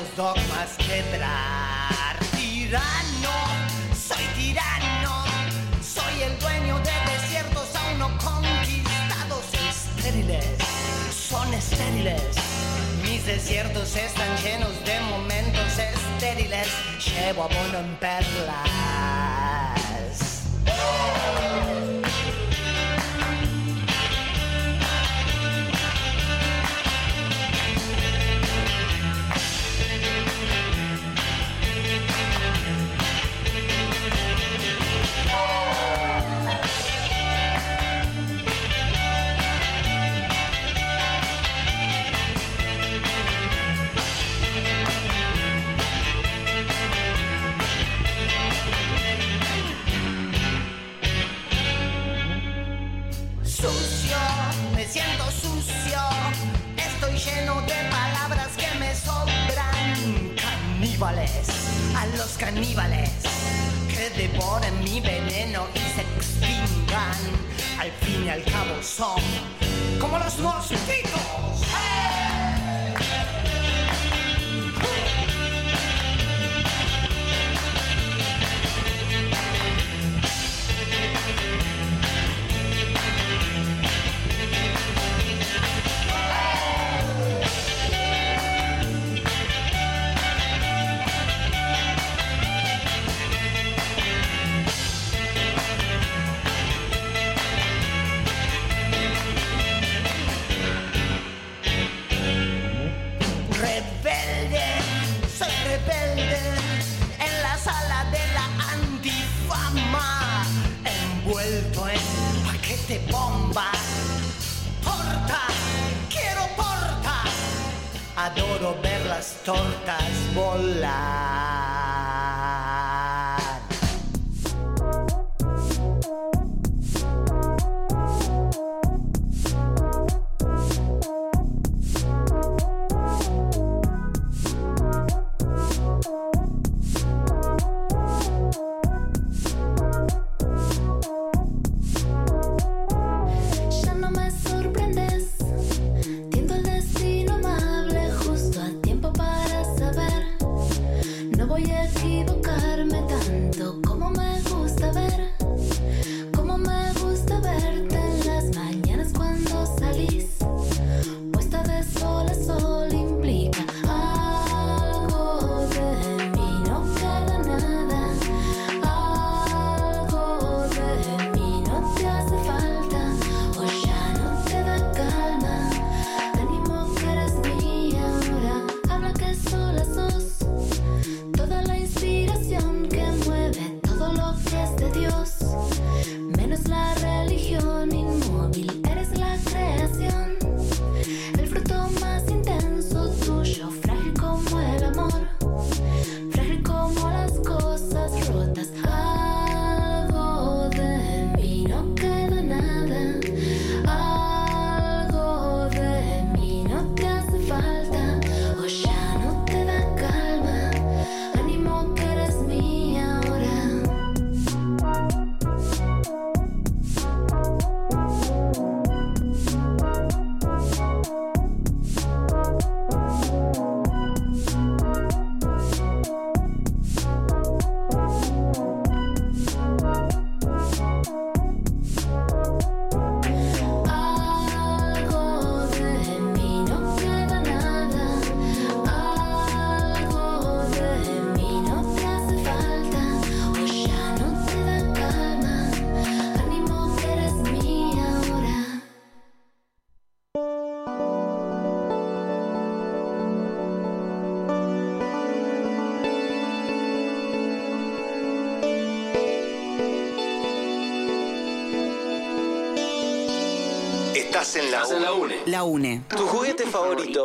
dogmas quebrar. Tirano, soy tirano, soy el dueño de desiertos aún no conquistados. Estériles, son estériles. Mis desiertos están llenos de momentos estériles. Llevo abono en perlas. Lleno de palabras que me sobran. Caníbales, a los caníbales que devoren mi veneno y se extingan. Al fin y al cabo son como los mosquitos. Bomba, porta, quiero porta. Adoro ver las tortas volar. Estás en la UNE. La UNE. Tu juguete favorito.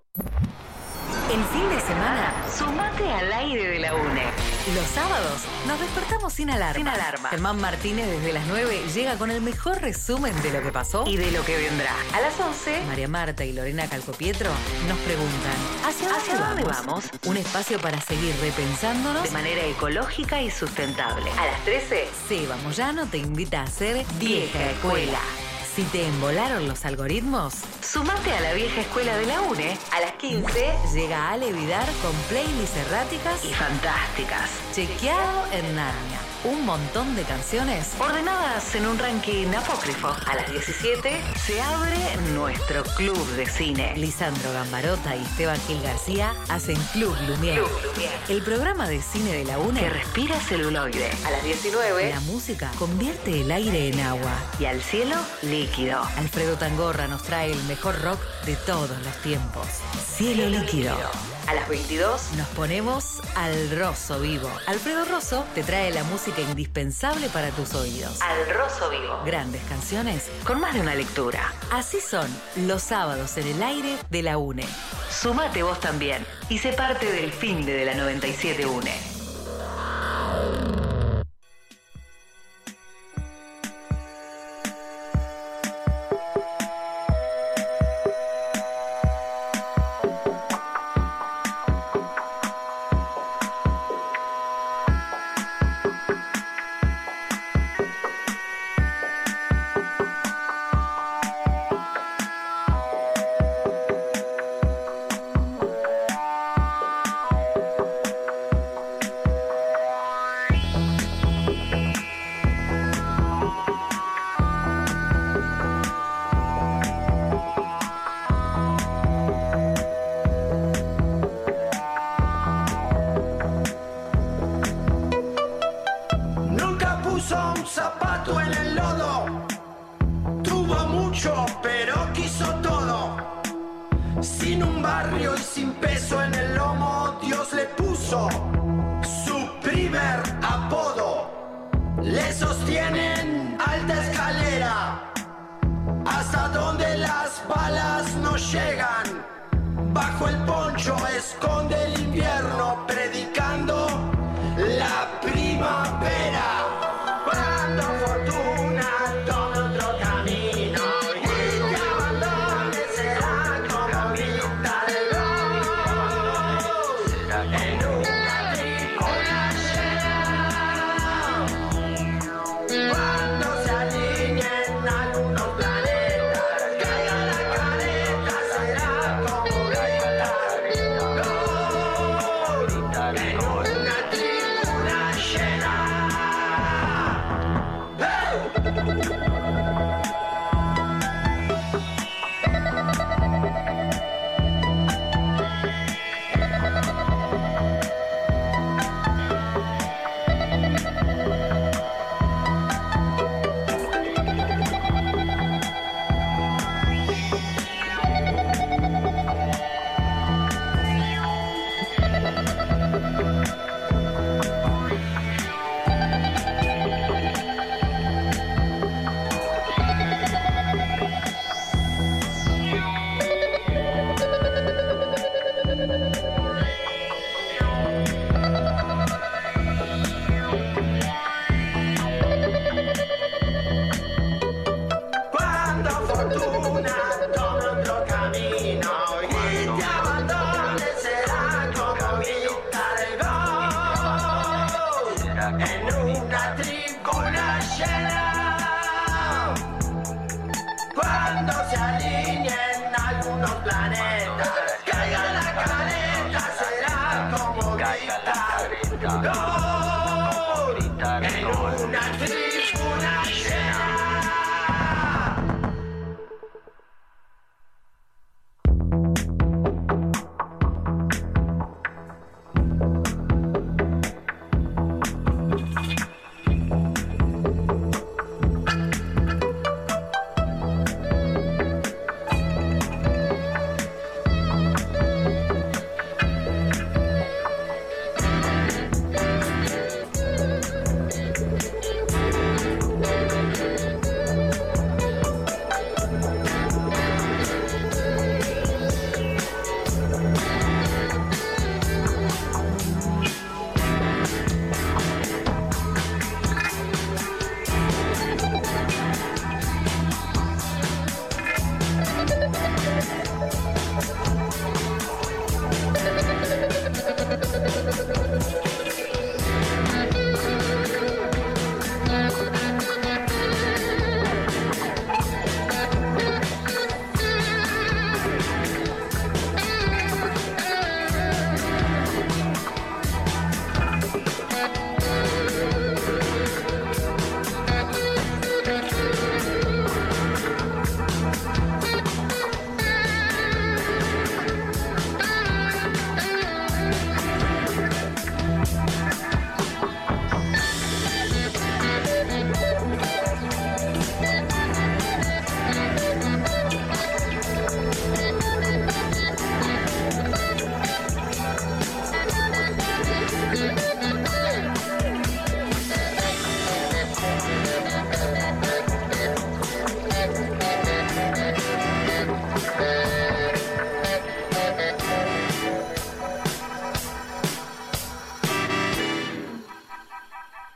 El fin de semana, sumate al aire de la UNE. Los sábados nos despertamos sin alarma. Germán Martínez desde las 9 llega con el mejor resumen de lo que pasó y de lo que vendrá. A las 11, María Marta y Lorena Calcopietro nos preguntan ¿Hacia dónde vamos? Un espacio para seguir repensándonos de manera ecológica y sustentable. A las 13, Seba Moyano te invita a ser vieja escuela. Si te embolaron los algoritmos, sumate a la vieja escuela de la UNE. A las 15 llega Ale Vidar con playlists erráticas y fantásticas. Chequeado en Narnia. Un montón de canciones ordenadas en un ranking apócrifo. A las 17 se abre nuestro club de cine. Lisandro Gambarota y Esteban Gil García hacen Club Lumière. El programa de cine de la UNE que respira celuloide. A las 19 la música convierte el aire en agua y al cielo líquido. Alfredo Tangorra nos trae el mejor rock de todos los tiempos. Cielo líquido. A las 22 nos ponemos al Rosso Vivo. Alfredo Rosso te trae la música indispensable para tus oídos. Al Rosso Vivo. Grandes canciones con más de una lectura. Así son los sábados en el aire de la UNE. Sumate vos también y sé parte del finde de la 97 UNE.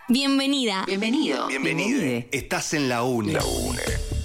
Bienvenida. Bienvenido. Bienvenide. Estás en la UNE. La UNE.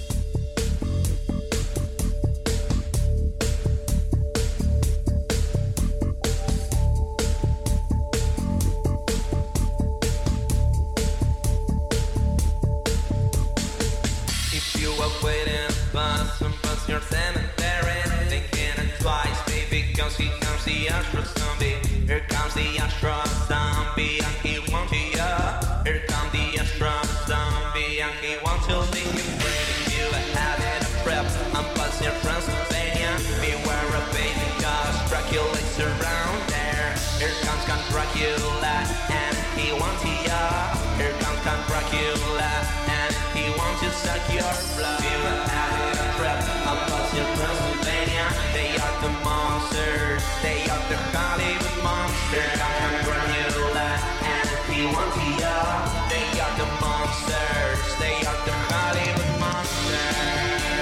If you are waiting bus and bus your cemetery, thinking twice, baby, cause here comes the Astro Zombie. Here comes the Astro Zombie, and he wants you. Here comes the Astro Zombie, and he wants to leave you free. You are having a prep, I'm buzzing Transylvania. Beware of baby, cause Dracula's around there. Here comes Count Dracula, and he wants you. Here comes Count Dracula, and he wants to suck your blood. You are having a prep, I'm buzzing Transylvania. They are the monsters, they are the Hollywood monsters. Count Dracula, and he wants you. They are the monsters, they are the Hollywood monsters.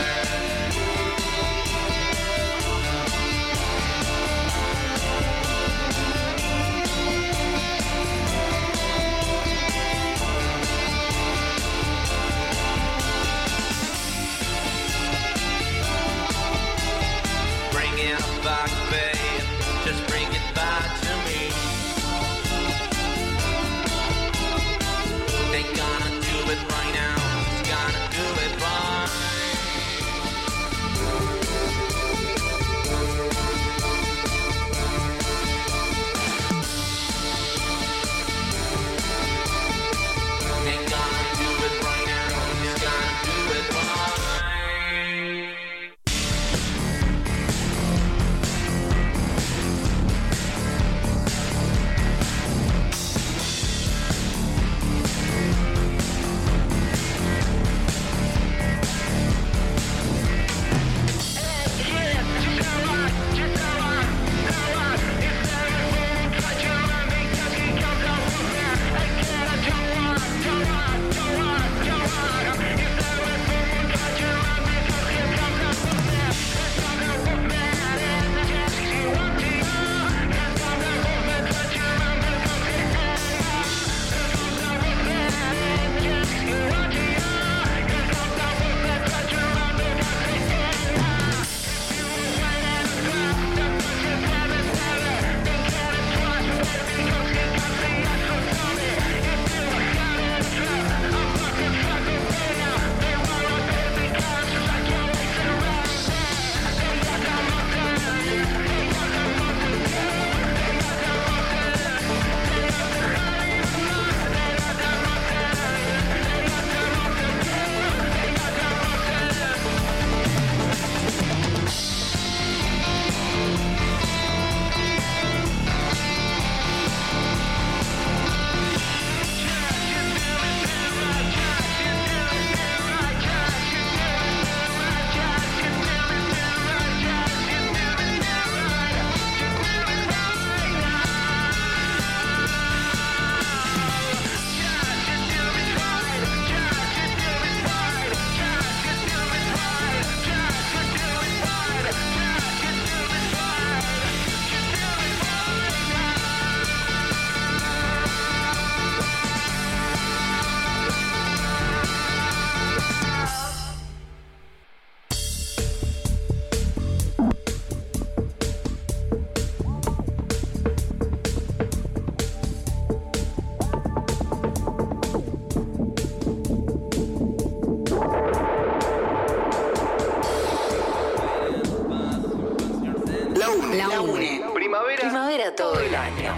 Bring it back, babe, just bring it back to me. They gonna do it right now, it's gonna do it right. They gonna do it right now, it's gonna do it right. La UNE. Primavera todo el año.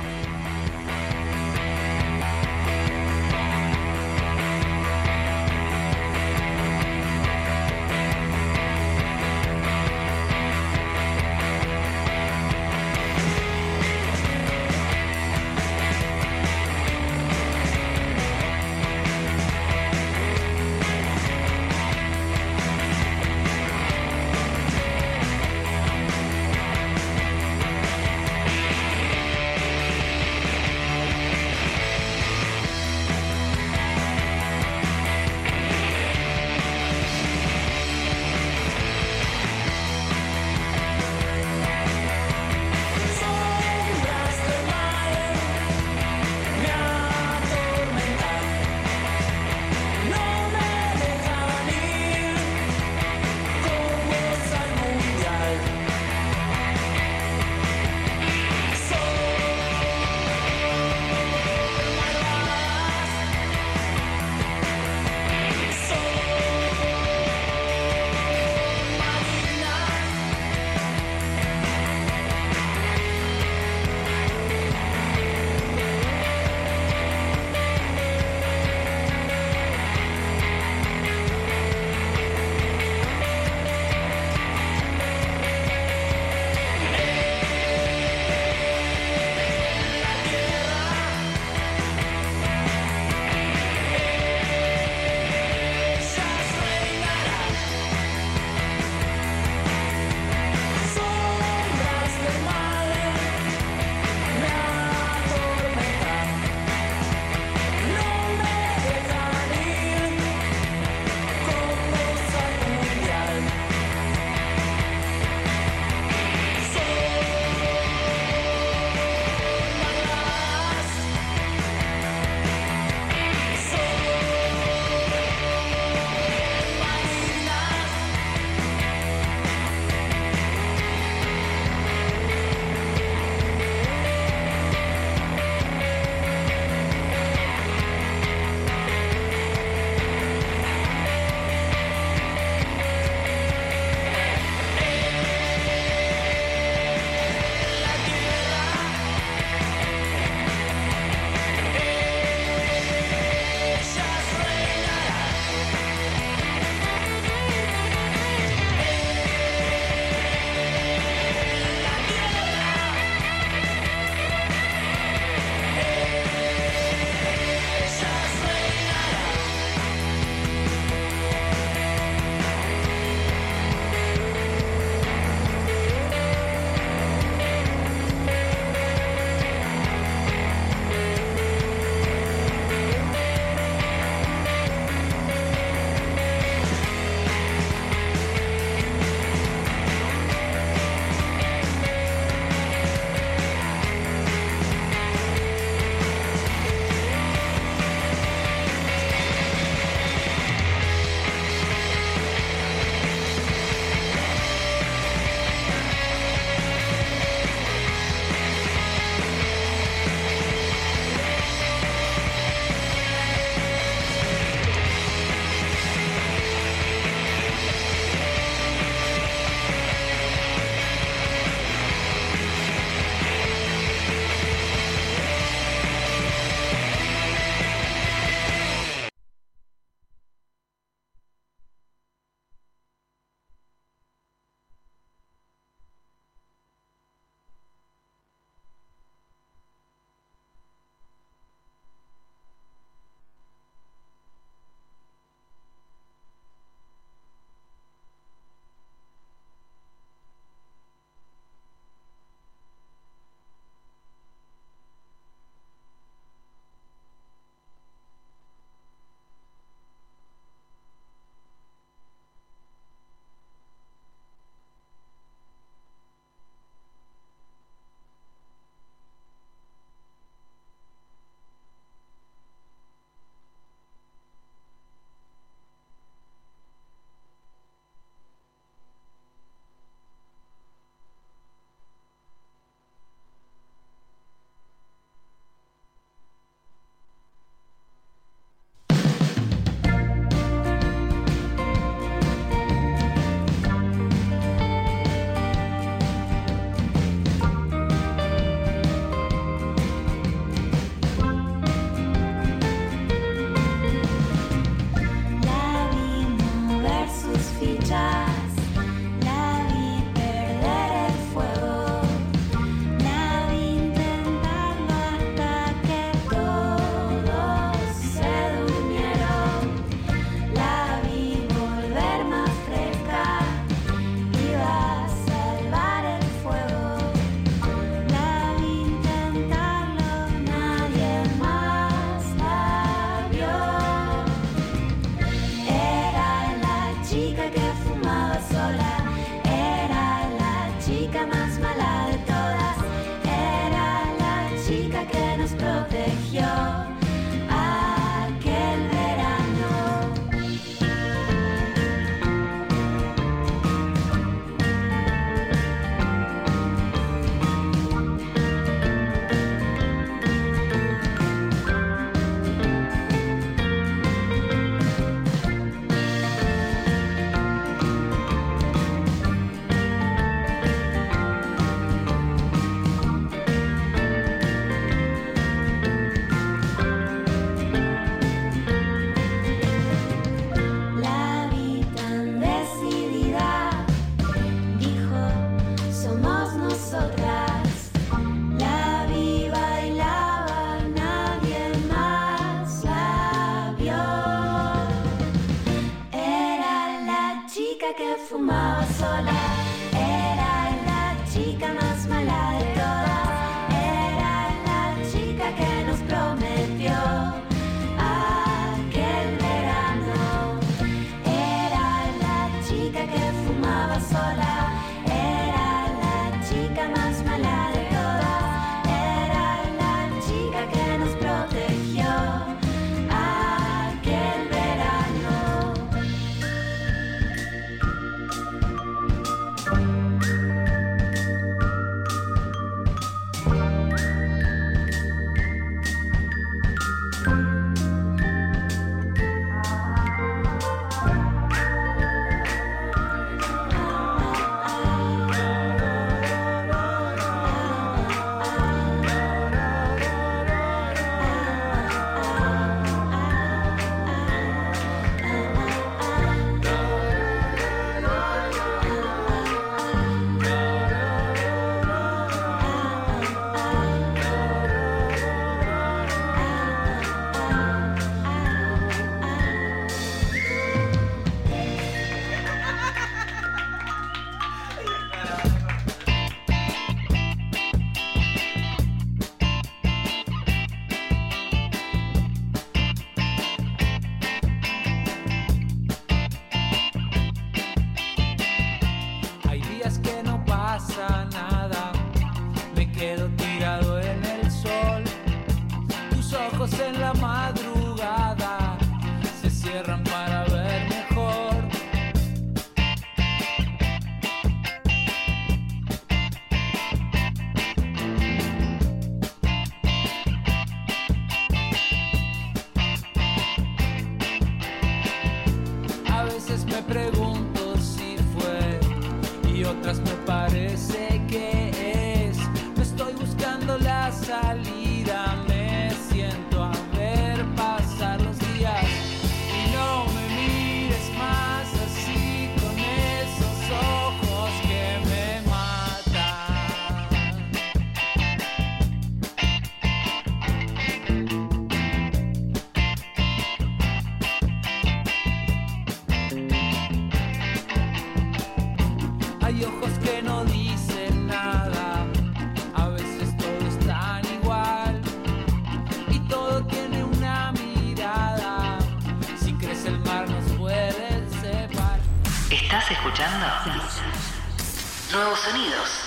Estás escuchando Nuevos Sonidos.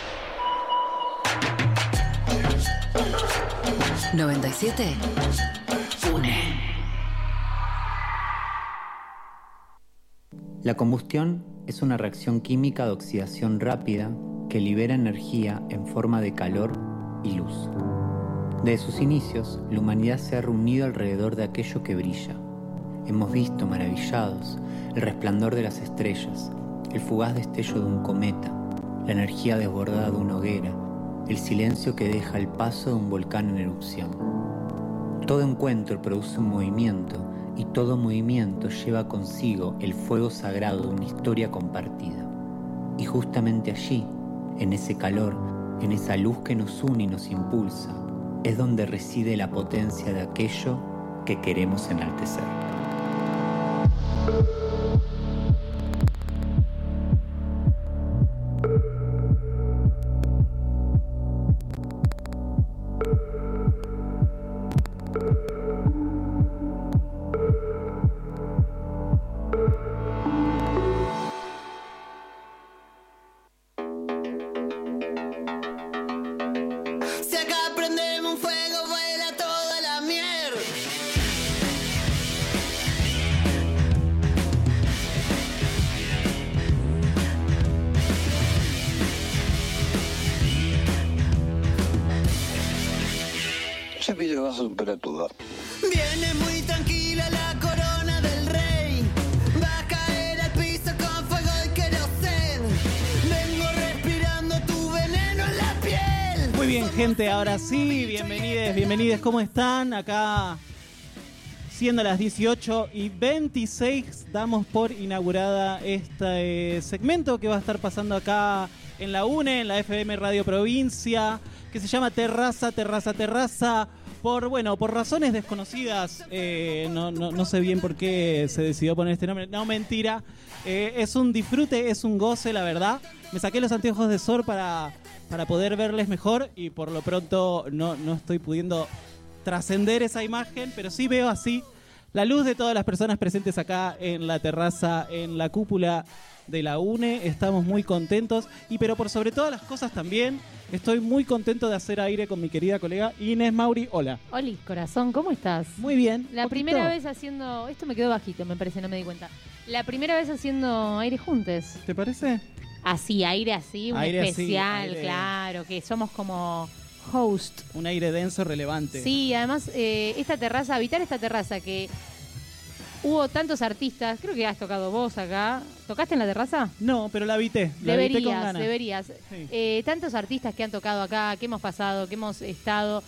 97 UNE. La combustión es una reacción química de oxidación rápida que libera energía en forma de calor y luz. Desde sus inicios, la humanidad se ha reunido alrededor de aquello que brilla. Hemos visto, maravillados, el resplandor de las estrellas, el fugaz destello de un cometa, la energía desbordada de una hoguera, el silencio que deja el paso de un volcán en erupción. Todo encuentro produce un movimiento y todo movimiento lleva consigo el fuego sagrado de una historia compartida. Y justamente allí, en ese calor, en esa luz que nos une y nos impulsa, es donde reside la potencia de aquello que queremos enaltecer. Viene muy tranquila la corona del rey. Va a caer al piso con fuego y querosén. Vengo respirando tu veneno en la piel. Muy bien, gente, ahora sí, bienvenides, ¿cómo están? Acá, siendo las 18:26, damos por inaugurada este segmento que va a estar pasando acá en la UNE, en la FM Radio Provincia, que se llama Terraza. Por razones desconocidas, no sé bien por qué se decidió poner este nombre. No, mentira. Es un disfrute, es un goce, la verdad. Me saqué los anteojos de sol para poder verles mejor y por lo pronto no estoy pudiendo trascender esa imagen, pero sí veo así la luz de todas las personas presentes acá en la terraza, en la cúpula de la UNE. Estamos muy contentos pero por sobre todas las cosas también estoy muy contento de hacer aire con mi querida colega Inés Mauri. Hola. Oli, corazón, ¿cómo estás? Muy bien. La primera vez haciendo... Esto me quedó bajito, me parece, no me di cuenta. La primera vez haciendo aire juntes. ¿Te parece? Así, aire así, un aire especial, así, aire... claro, que somos como host. Un aire denso, relevante. Sí, además, habitar esta terraza que... Hubo tantos artistas, creo que has tocado vos acá. ¿Tocaste en la terraza? No, pero la habité. Deberías. Sí. Tantos artistas que han tocado acá, que hemos pasado, que hemos estado.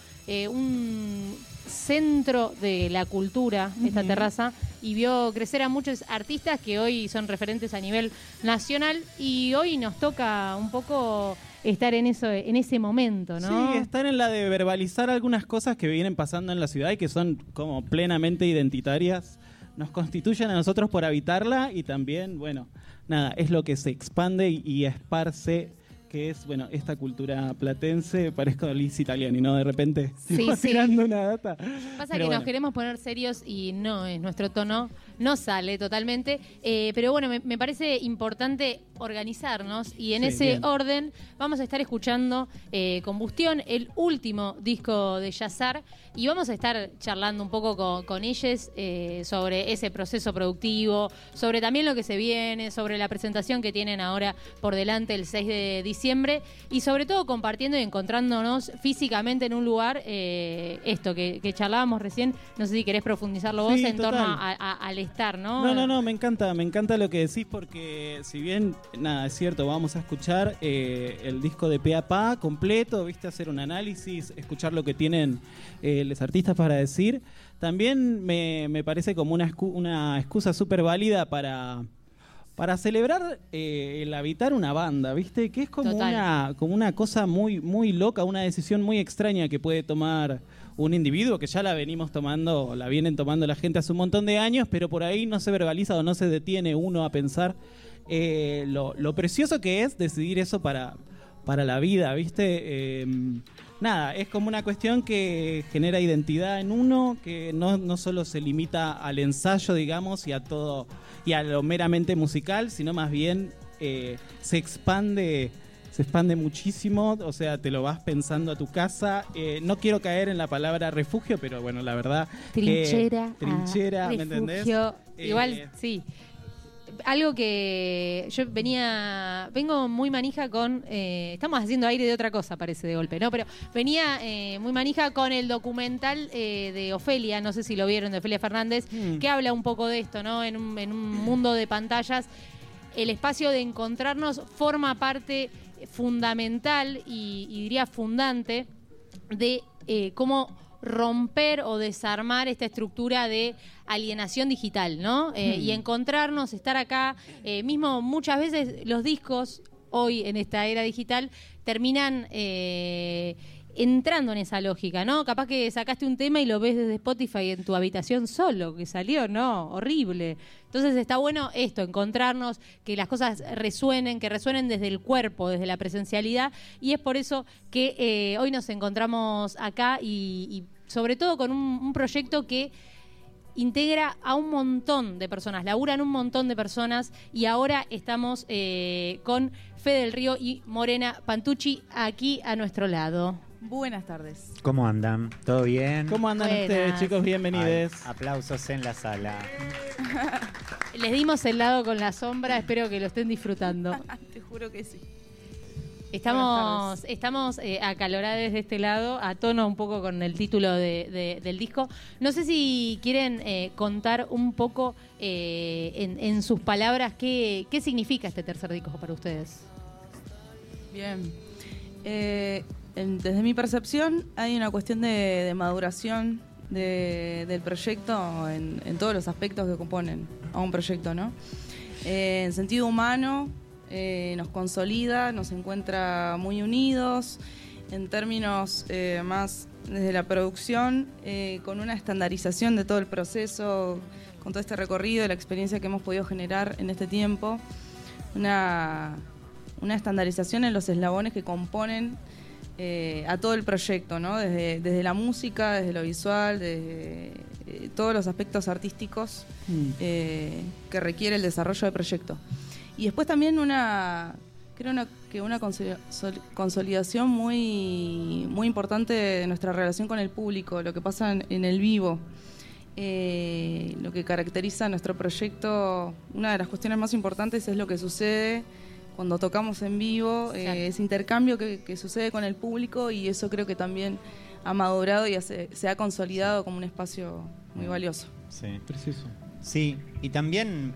Un centro de la cultura, esta terraza, y vio crecer a muchos artistas que hoy son referentes a nivel nacional. Y hoy nos toca un poco estar en ese momento, ¿no? Sí, estar en la de verbalizar algunas cosas que vienen pasando en la ciudad y que son como plenamente identitarias. Nos constituyen a nosotros por habitarla y también, es lo que se expande y esparce, que es, esta cultura platense. Parezco Liz Italiani, ¿no? De repente tirando una data. Pasa que nos queremos poner serios y no es nuestro tono, no sale totalmente, pero me parece importante organizarnos y en ese orden vamos a estar escuchando Combustión, el último disco de Yazar, y vamos a estar charlando un poco con ellos sobre ese proceso productivo, sobre también lo que se viene, sobre la presentación que tienen ahora por delante el 6 de diciembre y sobre todo compartiendo y encontrándonos físicamente en un lugar, esto que charlábamos recién. No sé si querés profundizarlo vos en torno al estar, ¿no? No, me encanta lo que decís, porque si bien, es cierto, vamos a escuchar el disco de pe a pa completo, hacer un análisis, escuchar lo que tienen los artistas para decir. También me parece como una excusa súper válida para celebrar el habitar una banda, ¿viste? Que es como una cosa muy, muy loca, una decisión muy extraña que puede tomar un individuo, que ya la vienen tomando la gente hace un montón de años, pero por ahí no se verbaliza o no se detiene uno a pensar lo precioso que es decidir eso para la vida, ¿viste? nada, es como una cuestión que genera identidad en uno, que no solo se limita al ensayo, digamos, y a todo, y a lo meramente musical, sino más bien se expande muchísimo, o sea, te lo vas pensando a tu casa. No quiero caer en la palabra refugio, pero bueno, la verdad... Trinchera, ¿me entendés? Igual, sí. Algo que yo vengo muy manija con... estamos haciendo aire de otra cosa, parece, de golpe, ¿no? Pero venía muy manija con el documental de Ofelia, no sé si lo vieron, de Ofelia Fernández, que habla un poco de esto, ¿no? En un mundo de pantallas, el espacio de encontrarnos forma parte fundamental y diría fundante de cómo romper o desarmar esta estructura de alienación digital, ¿no? Y encontrarnos, estar acá, mismo muchas veces los discos hoy en esta era digital terminan entrando en esa lógica, ¿no? Capaz que sacaste un tema y lo ves desde Spotify en tu habitación solo, que salió, ¿no? Horrible. Entonces está bueno esto, encontrarnos, que las cosas resuenen, que resuenen desde el cuerpo, desde la presencialidad, y es por eso que hoy nos encontramos acá y sobre todo con un proyecto que integra a un montón de personas, laburan un montón de personas, y ahora estamos con Fede del Río y Morena Pantucci aquí a nuestro lado. Buenas tardes. ¿Cómo andan? ¿Todo bien? ¿Cómo andan Buenas. ustedes, chicos? Bienvenidos. Aplausos en la sala. Les dimos el lado con la sombra, espero que lo estén disfrutando. Te juro que sí. Estamos acaloradas de este lado, a tono un poco con el título del disco. No sé si quieren contar un poco en sus palabras qué significa este tercer disco para ustedes. Bien. Desde mi percepción hay una cuestión de maduración del proyecto en todos los aspectos que componen a un proyecto, ¿no? En sentido humano, nos consolida, nos encuentra muy unidos, en términos más desde la producción, con una estandarización de todo el proceso, con todo este recorrido, la experiencia que hemos podido generar en este tiempo, una estandarización en los eslabones que componen a todo el proyecto, ¿no? Desde la música, desde lo visual, desde todos los aspectos artísticos que requiere el desarrollo del proyecto. Y después también una consolidación muy, muy importante de nuestra relación con el público, lo que pasa en el vivo. Lo que caracteriza nuestro proyecto, una de las cuestiones más importantes es lo que sucede cuando tocamos en vivo, ese intercambio que sucede con el público, y eso creo que también ha madurado y se ha consolidado como un espacio muy valioso. Sí, Preciso. sí, y también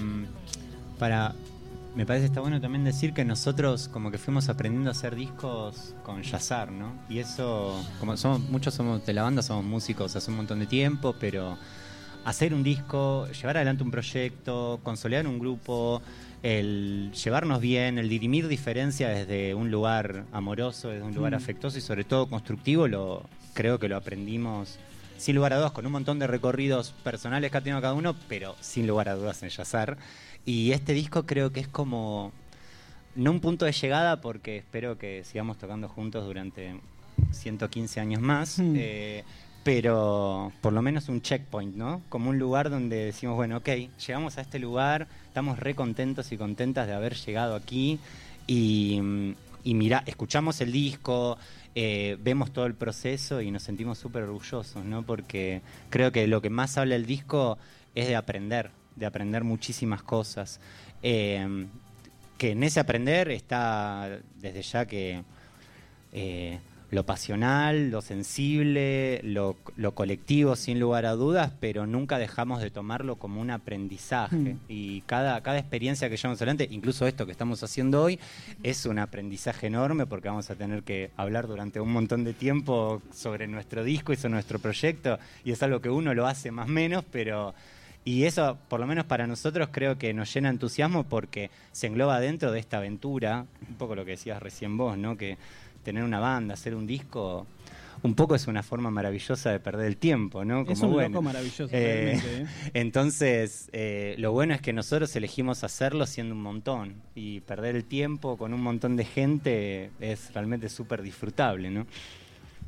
me parece está bueno también decir que nosotros como que fuimos aprendiendo a hacer discos con Yazar, ¿no? Y eso, como muchos somos de la banda, somos músicos hace un montón de tiempo, pero hacer un disco, llevar adelante un proyecto, consolidar un grupo, el llevarnos bien, el dirimir diferencias desde un lugar amoroso, desde un lugar afectuoso y sobre todo constructivo, creo que lo aprendimos sin lugar a dudas, con un montón de recorridos personales que ha tenido cada uno, pero sin lugar a dudas en Yazar. Y este disco creo que es como, no un punto de llegada, porque espero que sigamos tocando juntos durante 115 años más, pero por lo menos un checkpoint, ¿no? Como un lugar donde decimos, bueno, ok, llegamos a este lugar, estamos re contentos y contentas de haber llegado aquí, y mira, escuchamos el disco, vemos todo el proceso y nos sentimos súper orgullosos, ¿no? Porque creo que lo que más habla el disco es de aprender muchísimas cosas. Que en ese aprender está desde ya que lo pasional, lo sensible, lo colectivo, sin lugar a dudas, pero nunca dejamos de tomarlo como un aprendizaje. Y cada experiencia que llevamos adelante, incluso esto que estamos haciendo hoy, es un aprendizaje enorme, porque vamos a tener que hablar durante un montón de tiempo sobre nuestro disco y sobre nuestro proyecto, y es algo que uno lo hace más o menos, pero... Y eso, por lo menos para nosotros, creo que nos llena de entusiasmo porque se engloba dentro de esta aventura, un poco lo que decías recién vos, ¿no? Que tener una banda, hacer un disco, un poco es una forma maravillosa de perder el tiempo, ¿no? Como es un loco maravilloso, realmente. Entonces, lo bueno es que nosotros elegimos hacerlo siendo un montón, y perder el tiempo con un montón de gente es realmente súper disfrutable, ¿no?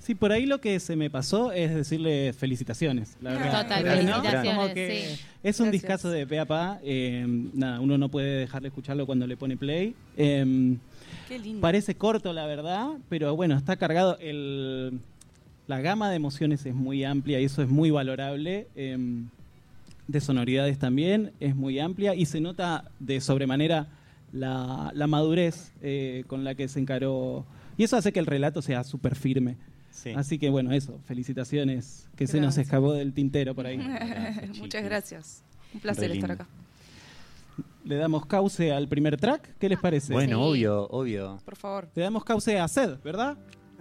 Sí, por ahí lo que se me pasó es decirle felicitaciones, la verdad. Total, ¿no? felicitaciones, Como que sí. es un Gracias. discazo de pe a pa. Nada, uno no puede dejar de escucharlo cuando le pone play. Qué lindo. Parece corto, la verdad, pero bueno, está cargado. La gama de emociones es muy amplia y eso es muy valorable. De sonoridades también es muy amplia y se nota de sobremanera la madurez con la que se encaró. Y eso hace que el relato sea súper firme. Sí. Así que bueno, eso, felicitaciones, que se nos Gracias. escapó del tintero por ahí. Gracias, Muchas gracias. Un Re placer estar lindo. acá. Le damos cauce al primer track, ¿qué les parece? Bueno, Sí. obvio. Por favor. Le damos cauce a Sed, ¿verdad?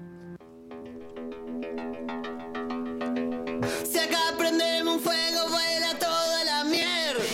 Si acá prendemos un fuego, vuela toda la mierda.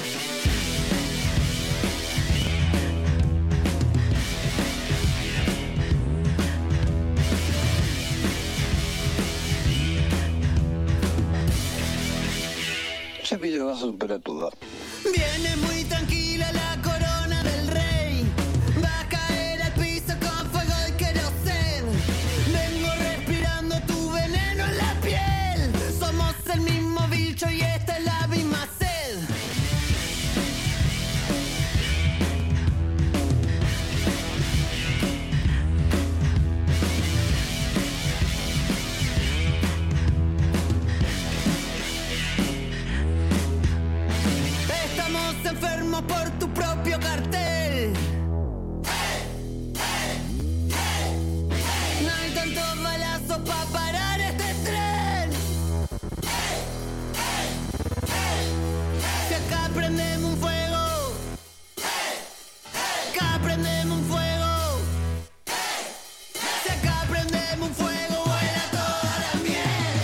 Ese vídeo va a superar todo. Viene muy tranquila la corona del rey. Va a caer al piso con fuego y querosén. Vengo respirando tu veneno en la piel. Somos el mismo bicho y esta es la misma sed. Estamos enfermos por tu propio cartel. No hay tantos balazos para parar este tren. Si acá prendemos un fuego, acá prendemos un fuego. Si acá prendemos un fuego, vuela toda la miel.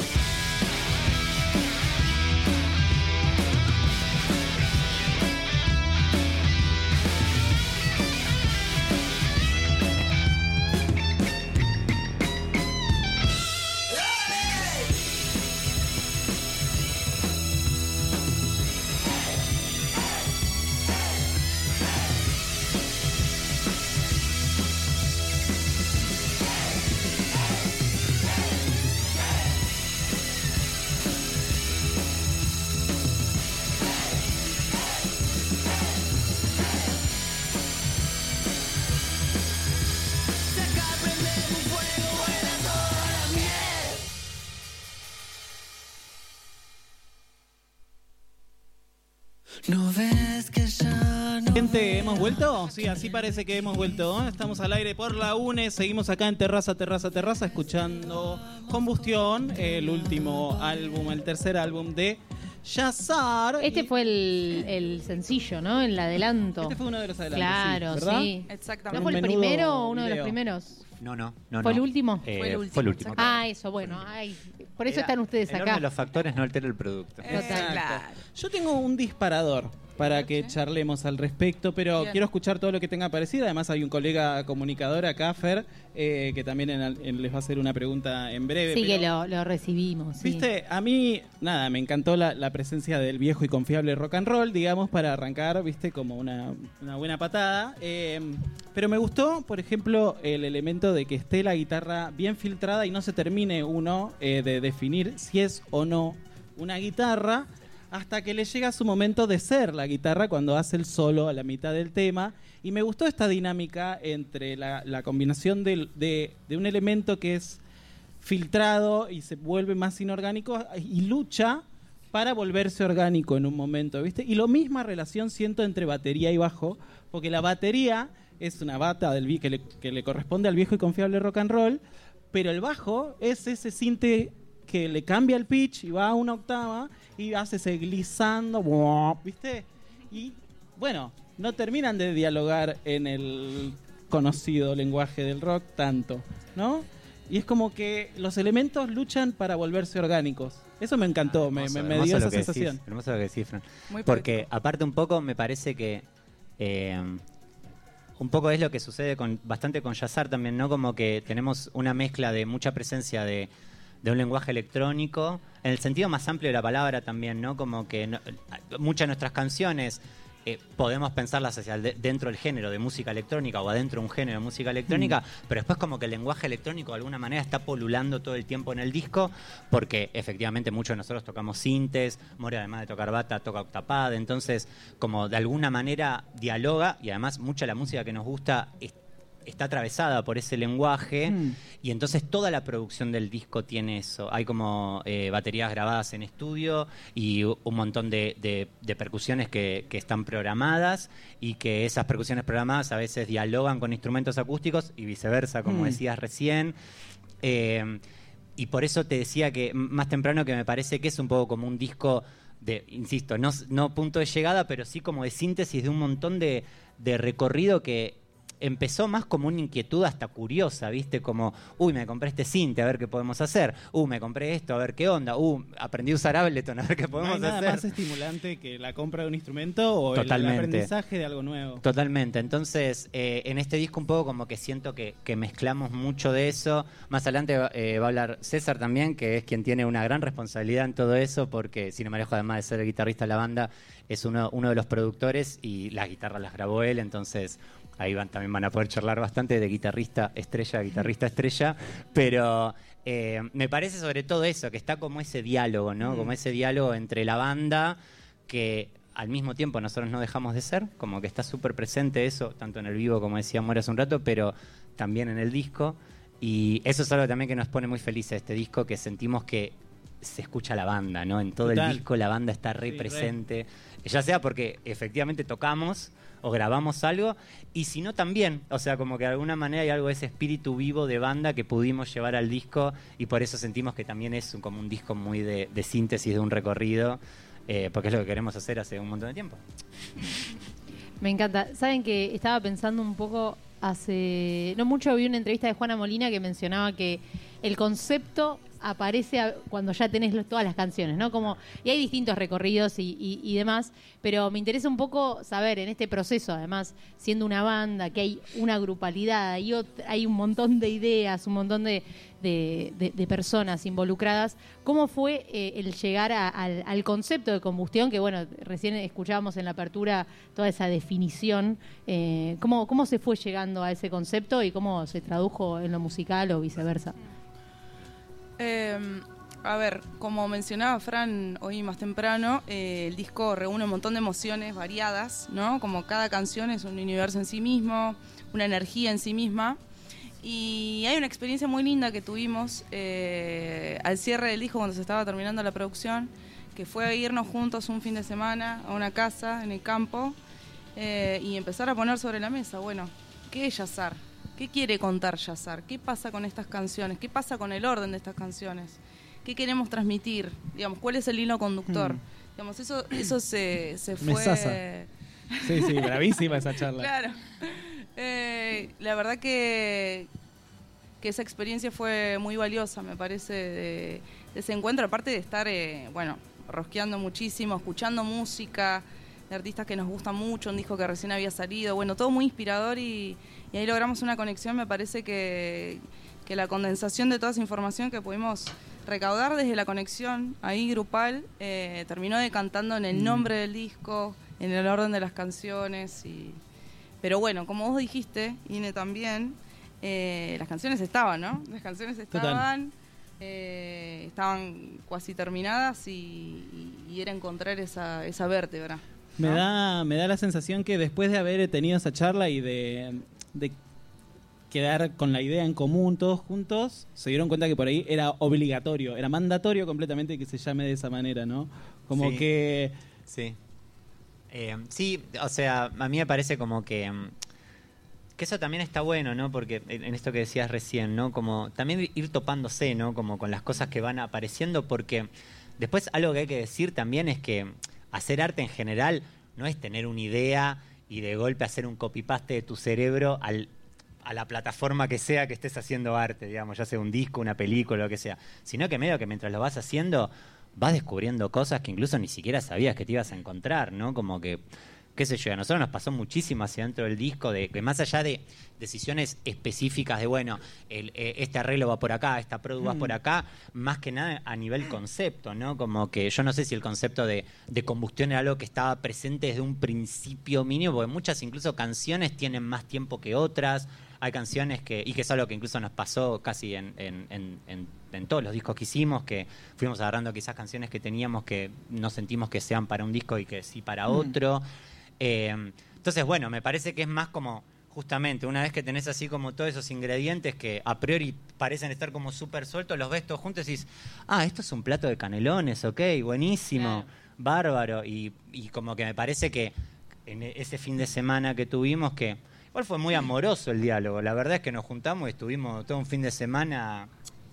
Si acá prendemos un fuego, vuela toda la miel. No ves que ya no. Gente, ¿hemos vuelto? Sí, así parece que hemos vuelto. ¿Eh? Estamos al aire por la UNE, seguimos acá en Terraza, escuchando Combustión, el último álbum, el tercer álbum de Yazar. Este Y fue el sencillo, ¿no? El adelanto. este fue uno de los adelantos, Claro, sí, ¿verdad? sí. Exactamente. ¿No fue el Un menudo primero o uno de los video. primeros? No. ¿Fue el último? Fue el último, Fue el último. exacto. Ah, eso, bueno. Ay, por eso están ustedes El orden acá. de los factores no altera el producto. Exacto. Claro. Yo tengo un disparador para que charlemos al respecto, pero Bien. quiero escuchar todo lo que tenga parecido. Además hay un colega comunicador acá, Fer, que también les va a hacer una pregunta en breve. Sí, que pero- lo recibimos. Sí. Viste, a mí, nada, me encantó la presencia del viejo y confiable rock and roll, digamos, para arrancar, viste, como una buena patada. Pero me gustó, por ejemplo, el elemento de que esté la guitarra bien filtrada y no se termine uno de definir si es o no una guitarra, hasta que le llega su momento de ser la guitarra cuando hace el solo a la mitad del tema. Y me gustó esta dinámica entre la combinación de un elemento que es filtrado y se vuelve más inorgánico y lucha para volverse orgánico en un momento, ¿viste? Y la misma relación siento entre batería y bajo, porque la batería es una bata que le corresponde al viejo y confiable rock and roll, pero el bajo es ese sinte que le cambia el pitch y va a una octava y hace ese glissando, ¿viste? Y bueno, no terminan de dialogar en el conocido lenguaje del rock tanto, ¿no? Y es como que los elementos luchan para volverse orgánicos. Eso me encantó, me dio Hermoso esa lo que sensación. decís, hermoso lo que decís, Fran. Muy Porque poético. aparte un poco me parece que un poco es lo que sucede bastante con Yazar también, ¿no? Como que tenemos una mezcla de mucha presencia de un lenguaje electrónico, en el sentido más amplio de la palabra también, ¿no? Como que muchas de nuestras canciones podemos pensarlas hacia dentro del género de música electrónica o adentro de un género de música electrónica, pero después como que el lenguaje electrónico de alguna manera está polulando todo el tiempo en el disco, porque efectivamente muchos de nosotros tocamos sintes, More además de tocar bata toca octapad, entonces como de alguna manera dialoga, y además mucha de la música que nos gusta está atravesada por ese lenguaje, y entonces toda la producción del disco tiene eso. Hay como baterías grabadas en estudio y un montón de percusiones que están programadas, y que esas percusiones programadas a veces dialogan con instrumentos acústicos y viceversa, como decías recién. Y por eso te decía que más temprano que me parece que es un poco como un disco de, insisto, no punto de llegada, pero sí como de síntesis de un montón de recorrido que empezó más como una inquietud hasta curiosa, ¿viste? Como, me compré este sinte, a ver qué podemos hacer. Me compré esto, a ver qué onda. Aprendí a usar Ableton, a ver qué podemos hacer. No hay nada más estimulante que la compra de un instrumento o el aprendizaje de algo nuevo. Totalmente. Entonces, en este disco un poco como que siento que mezclamos mucho de eso. Más adelante va a hablar César también, que es quien tiene una gran responsabilidad en todo eso, porque si no me alejo, además de ser el guitarrista de la banda, es uno de los productores, y las guitarras las grabó él, entonces ahí también van a poder charlar bastante de guitarrista estrella, pero me parece sobre todo eso, que está como ese diálogo, ¿no? Como ese diálogo entre la banda, que al mismo tiempo nosotros no dejamos de ser, como que está súper presente eso, tanto en el vivo, como decía Mora hace un rato, pero también en el disco, y eso es algo también que nos pone muy felices este disco, que sentimos que se escucha la banda, ¿no? En todo el disco la banda está presente, ya sea porque efectivamente tocamos o grabamos algo, y si no también, o sea, como que de alguna manera hay algo de ese espíritu vivo de banda que pudimos llevar al disco, y por eso sentimos que también es como un disco muy de síntesis de un recorrido, porque es lo que queremos hacer hace un montón de tiempo. Me encanta. Saben que estaba pensando un poco hace no mucho, vi una entrevista de Juana Molina que mencionaba que el concepto aparece cuando ya tenés todas las canciones, ¿no? Como, y hay distintos recorridos y demás, pero me interesa un poco saber, en este proceso, además, siendo una banda, que hay una grupalidad, hay un montón de ideas, un montón de personas involucradas, ¿cómo fue el llegar al concepto de combustión? Que bueno, recién escuchábamos en la apertura toda esa definición. ¿Cómo se fue llegando a ese concepto y cómo se tradujo en lo musical o viceversa? A ver, como mencionaba Fran hoy más temprano, el disco reúne un montón de emociones variadas, ¿no? Como cada canción es un universo en sí mismo, una energía en sí misma. Y hay una experiencia muy linda que tuvimos al cierre del disco, cuando se estaba terminando la producción, que fue irnos juntos un fin de semana a una casa en el campo y empezar a poner sobre la mesa, bueno, ¿qué es Yazar? ¿Qué quiere contar Yazar? ¿Qué pasa con estas canciones? ¿Qué pasa con el orden de estas canciones? ¿Qué queremos transmitir? Digamos, ¿cuál es el hilo conductor? Digamos, eso se fue... Mesaza. Sí, bravísima esa charla. Claro. La verdad que esa experiencia fue muy valiosa, me parece, de ese encuentro, aparte de estar, rosqueando muchísimo, escuchando música de artistas que nos gustan mucho, un disco que recién había salido, bueno, todo muy inspirador, y ahí logramos una conexión. Me parece que la condensación de toda esa información que pudimos recaudar desde la conexión ahí grupal terminó decantando en el nombre del disco, en el orden de las canciones, pero bueno, como vos dijiste, Ine, también, las canciones estaban, ¿no? Las canciones estaban, estaban casi terminadas, y era encontrar esa vértebra, ¿no? Me da la sensación que después de haber tenido esa charla y de quedar con la idea en común todos juntos, se dieron cuenta que por ahí era obligatorio, era mandatorio completamente que se llame de esa manera, ¿no? Como sí, que... Sí. Sí, o sea, a mí me parece como que eso también está bueno, ¿no? Porque en esto que decías recién, ¿no? Como también ir topándose, ¿no? Como con las cosas que van apareciendo, porque después algo que hay que decir también es que hacer arte en general no es tener una idea y de golpe hacer un copy-paste de tu cerebro a la plataforma que sea que estés haciendo arte, digamos, ya sea un disco, una película, lo que sea, sino que medio que mientras lo vas haciendo vas descubriendo cosas que incluso ni siquiera sabías que te ibas a encontrar, ¿no? Como que qué sé yo, a nosotros nos pasó muchísimo hacia dentro del disco, de que más allá de decisiones específicas de, bueno, este arreglo va por acá, esta produ va por acá, más que nada a nivel concepto, ¿no? Como que yo no sé si el concepto de combustión era algo que estaba presente desde un principio mínimo, porque muchas incluso canciones tienen más tiempo que otras. Hay canciones y que es algo que incluso nos pasó casi en todos los discos que hicimos, que fuimos agarrando quizás canciones que teníamos que no sentimos que sean para un disco y que sí para otro. Entonces, bueno, me parece que es más como, justamente, una vez que tenés así como todos esos ingredientes que a priori parecen estar como súper sueltos, los ves todos juntos y dices, esto es un plato de canelones, ok, buenísimo, bárbaro. Y como que me parece que en ese fin de semana que tuvimos, que igual fue muy amoroso el diálogo. La verdad es que nos juntamos y estuvimos todo un fin de semana.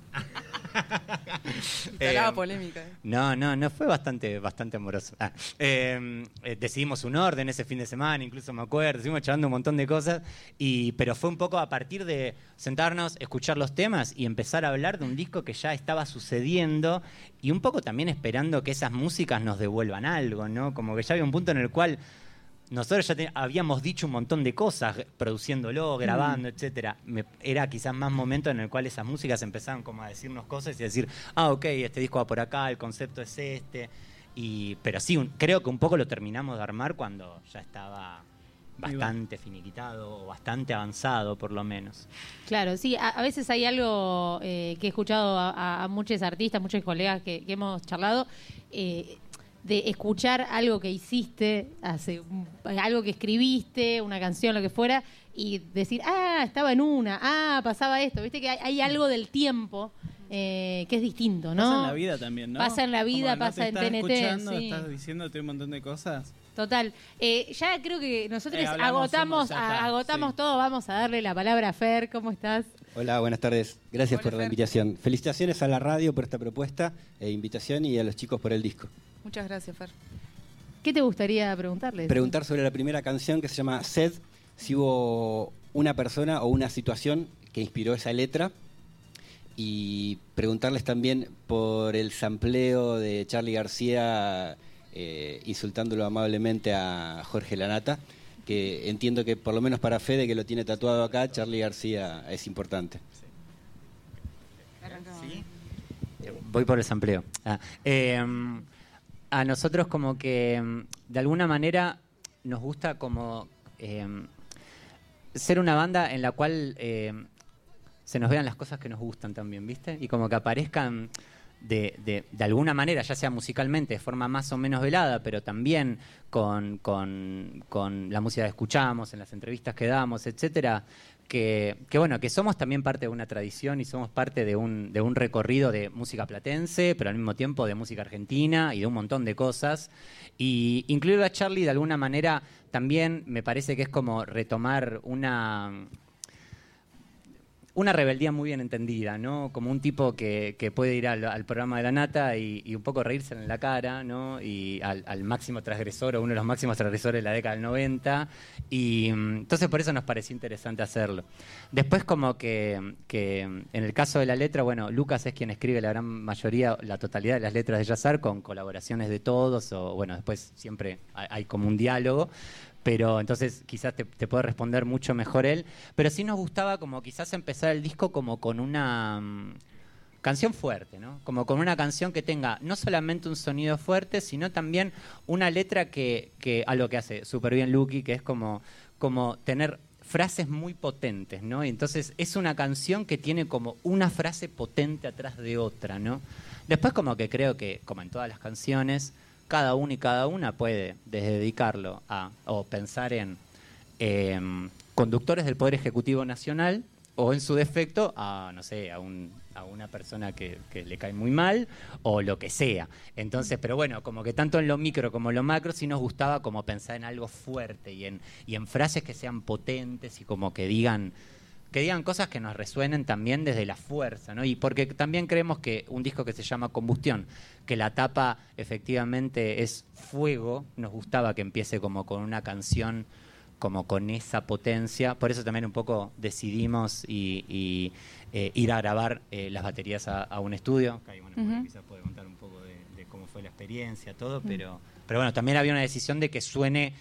Polémica. No, fue bastante amoroso. Decidimos un orden ese fin de semana, incluso me acuerdo, estuvimos charlando un montón de cosas, pero fue un poco a partir de sentarnos, escuchar los temas y empezar a hablar de un disco que ya estaba sucediendo y un poco también esperando que esas músicas nos devuelvan algo, ¿no? Como que ya había un punto en el cual nosotros ya habíamos dicho un montón de cosas, produciéndolo, grabando, etcétera. Era quizás más momento en el cual esas músicas empezaban como a decirnos cosas y a decir, ok, este disco va por acá, el concepto es este. Pero sí, creo que un poco lo terminamos de armar cuando ya estaba bastante finiquitado o bastante avanzado, por lo menos. Claro, sí, a veces hay algo que he escuchado a muchos artistas, muchos colegas que hemos charlado, de escuchar algo que hiciste, algo que escribiste, una canción, lo que fuera, y decir, estaba en una, pasaba esto. Viste que hay algo del tiempo que es distinto, ¿no? Pasa en la vida también, ¿no? Pasa en la vida, como pasa en estás TNT. Escuchando, sí. Estás diciéndote un montón de cosas. Total. Ya creo que nosotros hablamos, agotamos todo. Vamos a darle la palabra a Fer. ¿Cómo estás? Hola, buenas tardes. Gracias Hola, por Fer. la invitación. Felicitaciones a la radio por esta propuesta e invitación y a los chicos por el disco. Muchas gracias, Fer. ¿Qué te gustaría preguntarles? Preguntar sobre la primera canción que se llama Sed, si hubo una persona o una situación que inspiró esa letra, y preguntarles también por el sampleo de Charly García insultándolo amablemente a Jorge Lanata, que entiendo que por lo menos para Fede, que lo tiene tatuado acá, Charly García es importante. ¿Sí? Voy por el sampleo. A nosotros como que de alguna manera nos gusta como ser una banda en la cual se nos vean las cosas que nos gustan también, ¿viste? Y como que aparezcan de alguna manera, ya sea musicalmente, de forma más o menos velada, pero también con la música que escuchamos, en las entrevistas que damos, etcétera, que bueno, que somos también parte de una tradición y somos parte de un recorrido de música platense, pero al mismo tiempo de música argentina y de un montón de cosas. Y incluir a Charly de alguna manera también me parece que es como retomar una rebeldía muy bien entendida, ¿no? Como un tipo que puede ir al programa de la Nata y un poco reírse en la cara, ¿no? Y al máximo transgresor o uno de los máximos transgresores de la década del 90. Y entonces por eso nos pareció interesante hacerlo. Después como que en el caso de la letra, bueno, Lucas es quien escribe la gran mayoría, la totalidad de las letras de Jazar, con colaboraciones de todos, o bueno, después siempre hay como un diálogo. Pero entonces quizás te puede responder mucho mejor él. Pero sí nos gustaba como quizás empezar el disco como con una canción fuerte, ¿no? Como con una canción que tenga no solamente un sonido fuerte, sino también una letra que algo que hace súper bien Luqui, que es como tener frases muy potentes, ¿no? Y entonces es una canción que tiene como una frase potente atrás de otra, ¿no? Después como que creo que, como en todas las canciones, cada uno y cada una puede desde dedicarlo o pensar en conductores del Poder Ejecutivo Nacional o en su defecto a una persona que le cae muy mal o lo que sea. Entonces, pero bueno, como que tanto en lo micro como en lo macro sí nos gustaba como pensar en algo fuerte y en frases que sean potentes y como que digan cosas que nos resuenen también desde la fuerza, ¿no? Y porque también creemos que un disco que se llama Combustión, que la tapa efectivamente es fuego, nos gustaba que empiece como con una canción como con esa potencia. Por eso también un poco decidimos ir a grabar las baterías a un estudio. Que ahí, bueno, quizás puede contar un poco de cómo fue la experiencia, todo, pero bueno, también había una decisión de que suene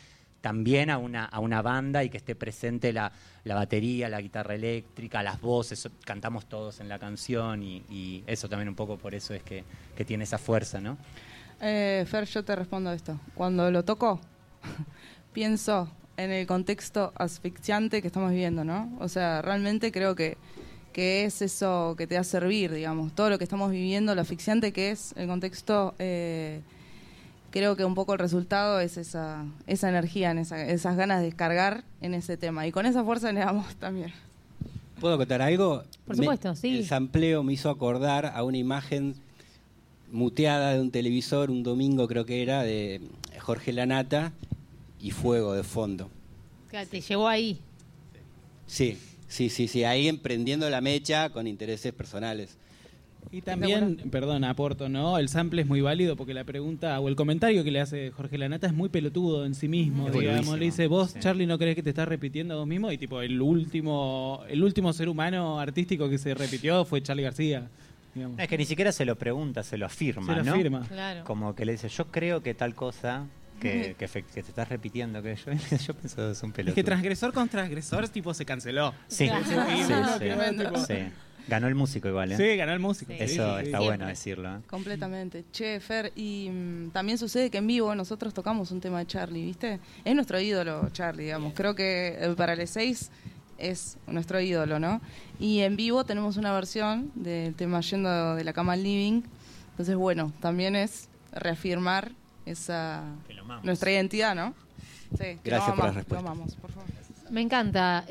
también a una banda y que esté presente la batería, la guitarra eléctrica, las voces, cantamos todos en la canción y eso también un poco por eso es que tiene esa fuerza, ¿no? Fer, yo te respondo esto. Cuando lo toco, pienso en el contexto asfixiante que estamos viviendo, ¿no? O sea, realmente creo que es eso que te va a servir, digamos. Todo lo que estamos viviendo, lo asfixiante que es el contexto, creo que un poco el resultado es esa energía, esas ganas de descargar en ese tema. Y con esa fuerza le damos también. ¿Puedo contar algo? Por supuesto, sí. El sampleo me hizo acordar a una imagen muteada de un televisor, un domingo creo que era, de Jorge Lanata y fuego de fondo. Claro, te llevó ahí. Sí, ahí emprendiendo la mecha con intereses personales. Y también, perdón, aporto, ¿no? El sample es muy válido porque la pregunta o el comentario que le hace Jorge Lanata es muy pelotudo en sí mismo, digamos. Le dice, vos, Charlie, ¿no crees que te estás repitiendo a vos mismo? Y tipo, el último ser humano artístico que se repitió fue Charly García. Digamos. Es que ni siquiera se lo pregunta, se lo afirma, ¿no? Claro. Como que le dice, yo creo que tal cosa que te estás repitiendo, que yo pienso que es un pelotudo. Es que transgresor con transgresor tipo se canceló. Sí, claro. Sí. Ganó el músico igual, ¿eh? Sí, ganó el músico. Eso sí, está bueno decirlo, ¿eh? Completamente. Che, Fer, y también sucede que en vivo nosotros tocamos un tema de Charly, ¿viste? Es nuestro ídolo, Charly, digamos. Creo que para el 6 es nuestro ídolo, ¿no? Y en vivo tenemos una versión del tema Yendo de la cama al living. Entonces, bueno, también es reafirmar nuestra identidad, ¿no? Sí. Gracias por la respuesta. Lo amamos, por favor. Me encanta.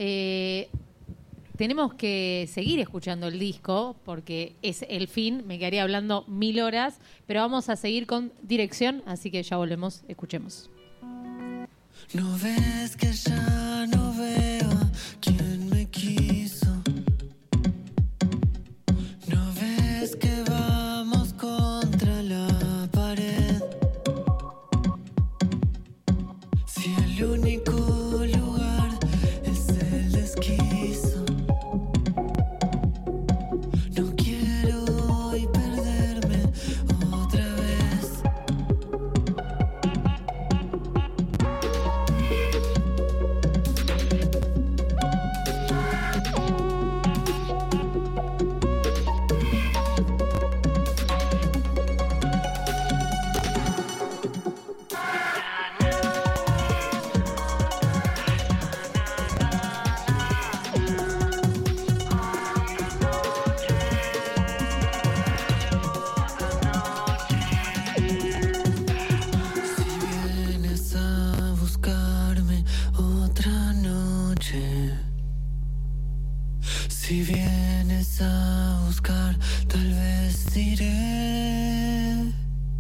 Tenemos que seguir escuchando el disco porque es el fin. Me quedaría hablando 1000 horas, pero vamos a seguir con Dirección, así que ya volvemos. Escuchemos. No ves que ya no veo quién me quiso. No ves que vamos contra la pared. Si el único lugar es el desquicio. No quiero hoy perderme otra vez. Si vienes a buscar, tal vez iré.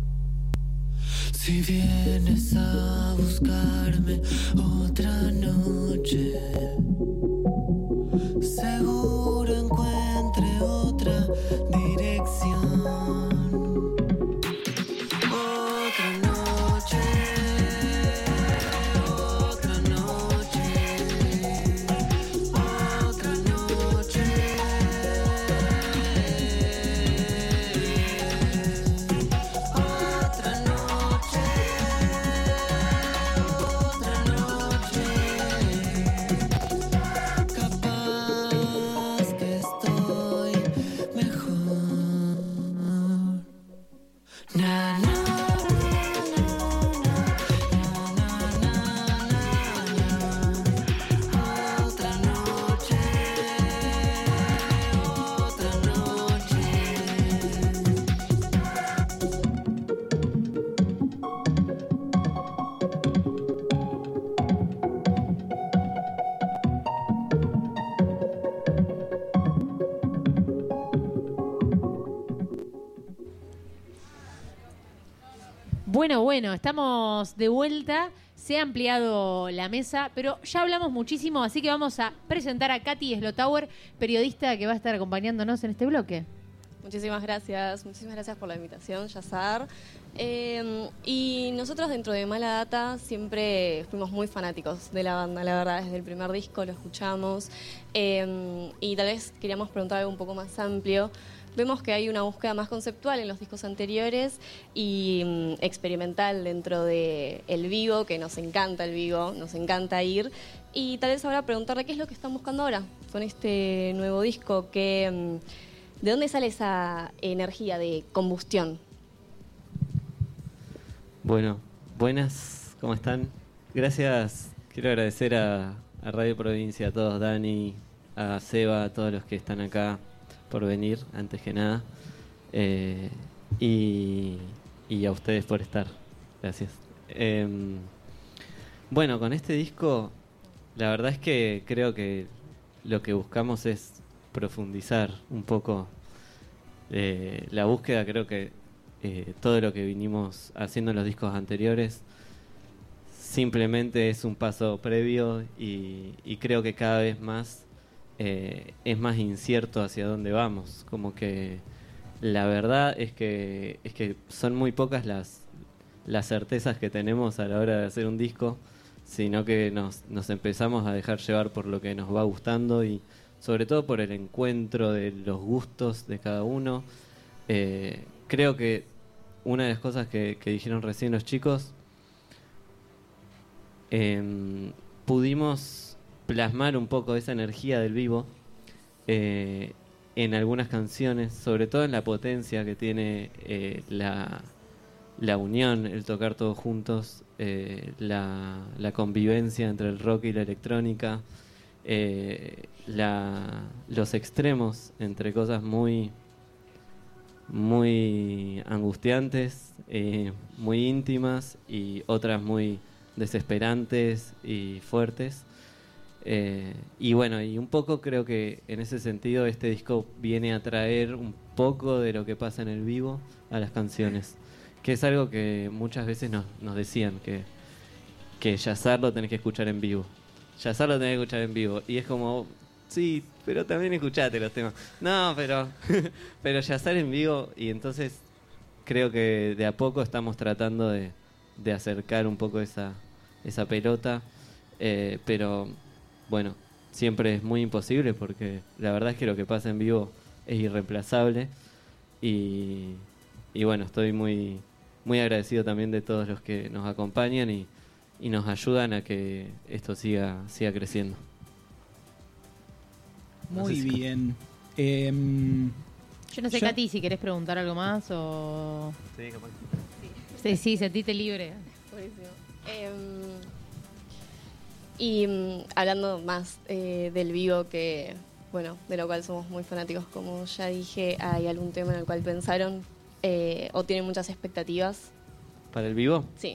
Si vienes a buscarme otra noche, seguro encuentre otra dirección. Otra noche. Bueno, estamos de vuelta. Se ha ampliado la mesa, pero ya hablamos muchísimo, así que vamos a presentar a Katy Slotauer, periodista que va a estar acompañándonos en este bloque. Muchísimas gracias por la invitación, Yazar. Y nosotros dentro de Mala Data siempre fuimos muy fanáticos de la banda, la verdad, desde el primer disco lo escuchamos y tal vez queríamos preguntar algo un poco más amplio, vemos que hay una búsqueda más conceptual en los discos anteriores y experimental dentro de el vivo, que nos encanta el vivo, nos encanta ir. Y tal vez ahora preguntarle qué es lo que están buscando ahora con este nuevo disco, ¿de dónde sale esa energía de combustión? Bueno, buenas, ¿cómo están? Gracias, quiero agradecer a Radio Provincia, a todos, Dani, a Seba, a todos los que están acá por venir, antes que nada, y a ustedes por estar. Gracias. Bueno, con este disco, la verdad es que creo que lo que buscamos es profundizar un poco la búsqueda. Creo que todo lo que vinimos haciendo en los discos anteriores simplemente es un paso previo y creo que cada vez más es más incierto hacia dónde vamos. Como que la verdad es que son muy pocas las certezas que tenemos a la hora de hacer un disco, sino que nos empezamos a dejar llevar por lo que nos va gustando y sobre todo por el encuentro de los gustos de cada uno. Creo que una de las cosas que dijeron recién los chicos, pudimos plasmar un poco esa energía del vivo en algunas canciones, sobre todo en la potencia que tiene la unión, el tocar todos juntos, la convivencia entre el rock y la electrónica, los extremos entre cosas muy angustiantes, muy íntimas y otras muy desesperantes y fuertes. Y bueno, y un poco creo que en ese sentido este disco viene a traer un poco de lo que pasa en el vivo a las canciones, que es algo que muchas veces nos decían, que Yazar lo tenés que escuchar en vivo. Yazar lo tenés que escuchar en vivo. Y es como, sí, pero también escuchate los temas. No, pero Yazar en vivo. Y entonces creo que de a poco estamos tratando de acercar un poco esa pelota. Pero bueno, siempre es muy imposible porque la verdad es que lo que pasa en vivo es irreemplazable. Y bueno, estoy muy agradecido también de todos los que nos acompañan y nos ayudan a que esto siga creciendo. Muy bien. Yo no sé, Katy, si querés preguntar algo más o... Sí, capaz. Sí, sentite libre. Buenísimo. Hablando más del vivo, que bueno, de lo cual somos muy fanáticos, como ya dije, ¿hay algún tema en el cual pensaron o tienen muchas expectativas? ¿Para el vivo? Sí.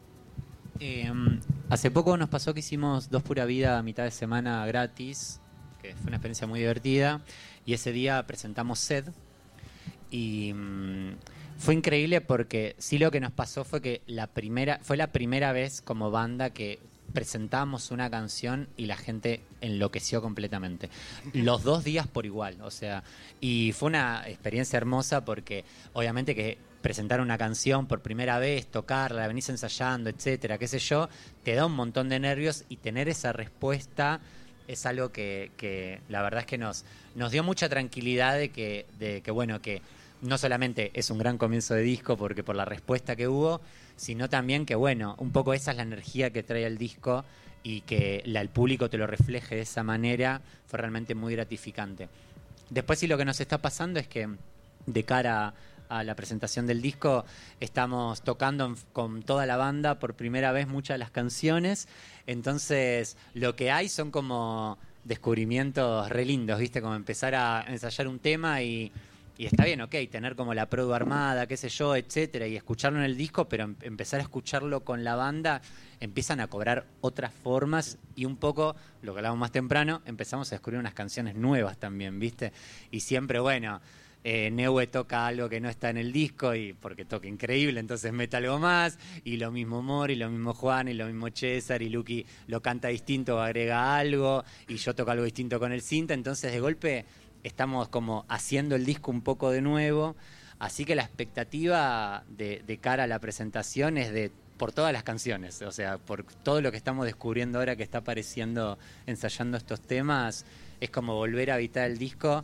Hace poco nos pasó que hicimos 2 Pura Vida a mitad de semana gratis, que fue una experiencia muy divertida, y ese día presentamos Sed y fue increíble porque sí, lo que nos pasó fue que fue la primera vez como banda que presentamos una canción y la gente enloqueció completamente. Los 2 días por igual, o sea, y fue una experiencia hermosa porque obviamente que presentar una canción por primera vez, tocarla, venís ensayando, etcétera, qué sé yo, te da un montón de nervios y tener esa respuesta es algo que la verdad es que nos dio mucha tranquilidad de que bueno, que no solamente es un gran comienzo de disco porque por la respuesta que hubo, sino también que bueno, un poco esa es la energía que trae el disco y que el público te lo refleje de esa manera, fue realmente muy gratificante. Después sí, lo que nos está pasando es que de cara a la presentación del disco estamos tocando con toda la banda por primera vez muchas de las canciones, entonces lo que hay son como descubrimientos re lindos, ¿viste? Como empezar a ensayar un tema y está bien, ok, tener como la produ armada, qué sé yo, etcétera, y escucharlo en el disco, pero empezar a escucharlo con la banda, empiezan a cobrar otras formas y un poco, lo que hablábamos más temprano, empezamos a descubrir unas canciones nuevas también, ¿viste? Y siempre, bueno, Neue toca algo que no está en el disco y porque toca increíble, entonces mete algo más, y lo mismo Mori, lo mismo Juan, y lo mismo César, y Luqui lo canta distinto, agrega algo, y yo toco algo distinto con el cinta, entonces de golpe estamos como haciendo el disco un poco de nuevo, así que la expectativa de cara a la presentación es por todas las canciones, o sea, por todo lo que estamos descubriendo ahora que está apareciendo ensayando estos temas, es como volver a habitar el disco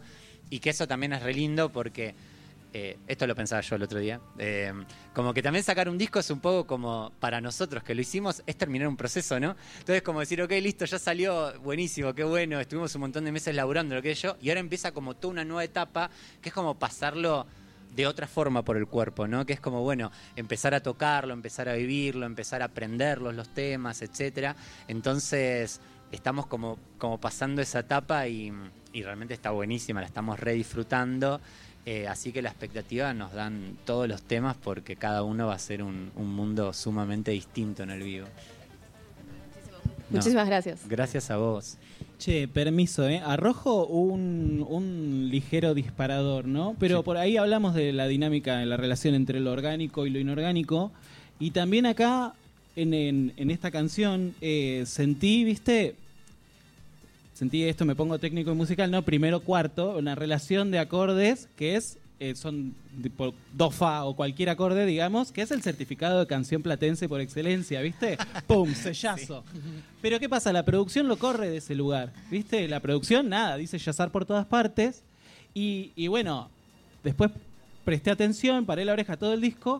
que eso también es re lindo porque, esto lo pensaba yo el otro día, como que también sacar un disco es un poco como, para nosotros que lo hicimos, es terminar un proceso, ¿no? Entonces como decir, ok, listo, ya salió, buenísimo, qué bueno, estuvimos un montón de meses laburando lo que yo, y ahora empieza como toda una nueva etapa, que es como pasarlo de otra forma por el cuerpo, ¿no? Que es como, bueno, empezar a tocarlo, empezar a vivirlo, empezar a aprenderlos, los temas, etcétera. Entonces estamos como pasando esa etapa y realmente está buenísima, la estamos re disfrutando. Así que la expectativa nos dan todos los temas porque cada uno va a ser un mundo sumamente distinto en el vivo. Muchísimas gracias. Gracias a vos. Che, permiso, arrojo un ligero disparador, ¿no? Pero sí, por ahí hablamos de la dinámica, de la relación entre lo orgánico y lo inorgánico. Y también acá, en esta canción, sentí, ¿viste? Sentí esto, me pongo técnico y musical, ¿no? Primero, cuarto, una relación de acordes que es, son por do, fa o cualquier acorde, digamos, que es el certificado de canción platense por excelencia, ¿viste? ¡Pum! Sellazo. Pero ¿qué pasa? La producción lo corre de ese lugar, ¿viste? La producción, nada, dice jazzar por todas partes. Y bueno, después presté atención, paré la oreja a todo el disco